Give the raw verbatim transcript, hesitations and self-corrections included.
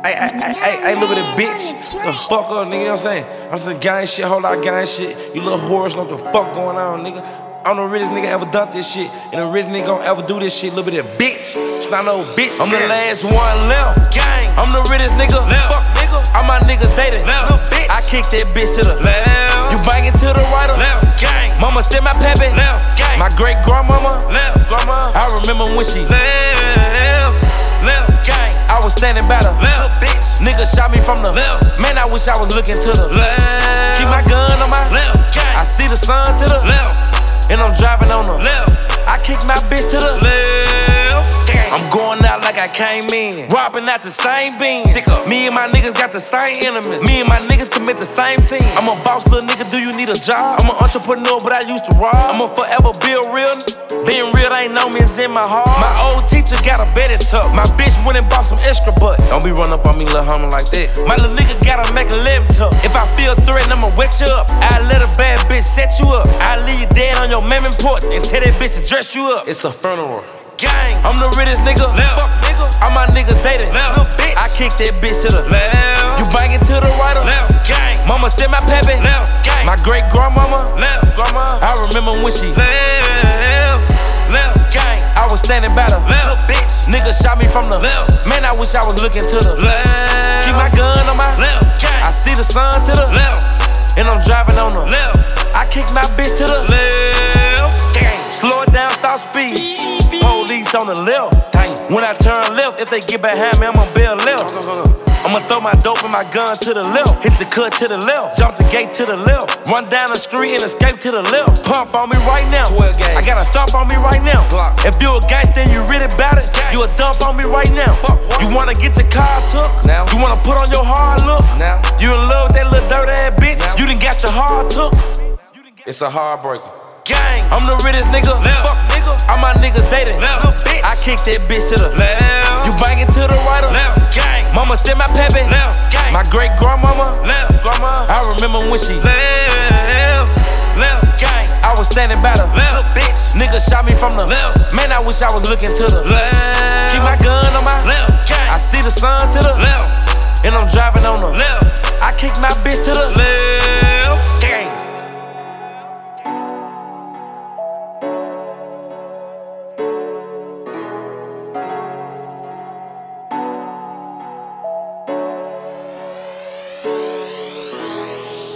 Hey, hey, hey, hey, hey, look at that bitch. The fuck up, nigga, you know what I'm saying? I'm saying gang shit, whole lot of gang shit. You little whores know what the fuck going on, nigga. I'm the realest nigga ever done this shit. And the realest nigga gon' ever do this shit. Little bit of bitch. It's not no bitch. I'm the last one left. Gang. I'm the realest nigga. Left. Fuck nigga. All my niggas dated. Left. Bitch. I kick that bitch to the left. You bangin' to the right or left. Gang. Mama said my pappy. Left. Gang. My great grandmama. Left. Grandma. I remember when she left. Left. Gang. I was standing by the left. Bitch. Nigga shot me from the left. Man, I wish I was looking to the left. Keep my gun on my left. Gang. I see the sun to the left. And I'm driving on the left. I kick my bitch to the left. I'm going out like I came in, robbing out the same bean. Me and my niggas got the same enemies. Me and my niggas commit the same sin. I'm a boss, little nigga, do you need a job? I'm an entrepreneur, but I used to rob. I'ma forever be a real. Being real ain't no means in my heart. My old teacher got a better tuck. My bitch went and bought some extra butt. Don't be run up on me, little homie, like that. My little nigga gotta make a limb tuck. If I feel threatened, I'ma wet you up. I let a bad bitch set you up. I leave you dead on your mammon porch and tell that bitch to dress you up. It's a funeral. Gang, I'm the realest nigga. Left. Fuck nigga. All my niggas dated. Left. Bitch. I kick that bitch to the left. You bangin' to the right or left. Gang. Mama said my pappy. Left. Gang. My great grandmama. Left. Grandma. I remember when she left. Left. Gang. I was standing by the left. Bitch. Nigga shot me from the left. Man, I wish I was looking to the left. Keep my gun on my left. Gang. I see the sun to the left. And I'm driving on the left. I kick my bitch to the left. Gang. Slow it down, stop speed. Police on the left. When I turn left, if they get behind me, I'ma bail left. I'ma throw my dope and my gun to the left. Hit the cut to the left. Jump the gate to the left. Run down the street and escape to the left. Pump on me right now. I got a thump on me right now. If you a gangster and you really bout it, you a dump on me right now. You wanna get your car took? Now. You wanna put on your hard look? Now. You in love with that little dirty ass bitch? Now. You done got your heart took? It's a heartbreaker. Gang, I'm the realest nigga. Left. Fuck nigga. All my niggas dated. Left. Bitch. I kick that bitch to the left. You bangin' to the right or left. Gang. Mama said my pappy. Left. Gang. My great grandmama. Left. Grandma. I remember when she left. Left. Gang. I was standing by the left. Bitch. Nigga shot me from the left. Man, I wish I was looking to the left. Keep my gun on my left. Gang. I see the sun to the left. And I'm driving on the left. I kick my bitch to the left.